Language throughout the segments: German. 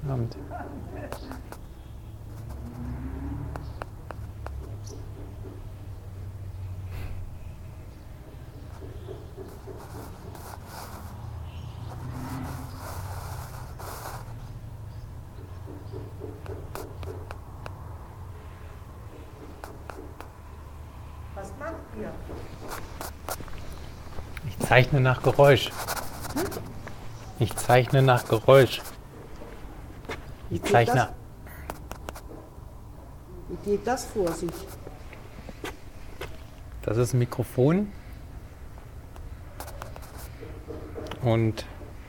Abend. Was macht ihr? Ich zeichne nach Geräusch. Ich zeichne nach Geräusch. Ich zeichne. Wie geht das vor sich? Das ist ein Mikrofon. Und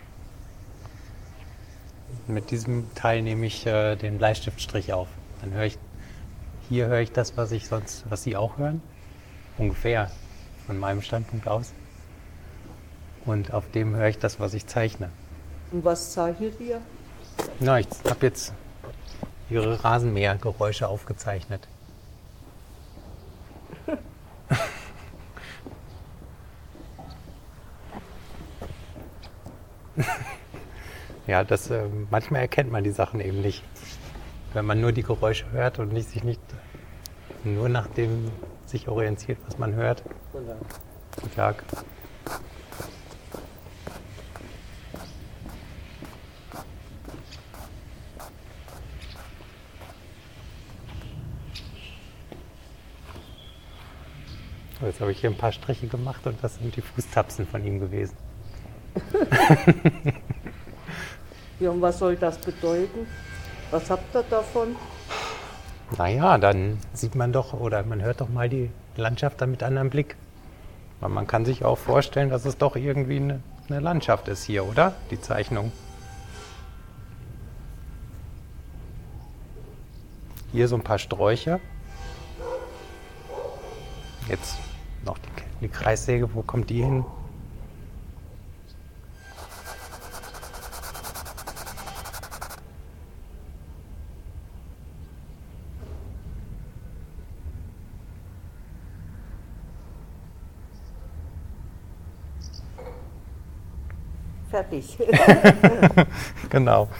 mit diesem Teil nehme ich den Bleistiftstrich auf. Dann höre ich das, was Sie auch hören. Ungefähr von meinem Standpunkt aus. Und auf dem höre ich das, was ich zeichne. Und was zeichnet ihr? Na, ich habe jetzt Ihre Rasenmähergeräusche aufgezeichnet. Ja, manchmal erkennt man die Sachen eben nicht. Wenn man nur die Geräusche hört und sich nicht nur nach dem sich orientiert, was man hört. Guten Tag. So, jetzt habe ich hier ein paar Striche gemacht und das sind die Fußtapsen von ihm gewesen. Ja, und was soll das bedeuten? Was habt ihr davon? Naja, dann sieht man doch oder man hört doch mal die Landschaft dann mit anderem Blick. Weil man kann sich auch vorstellen, dass es doch irgendwie eine Landschaft ist hier, oder? Die Zeichnung. Hier so ein paar Sträucher. Jetzt noch die Kreissäge, wo kommt die hin? Fertig. Genau.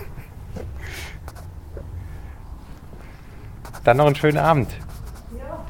Dann noch einen schönen Abend. Ja.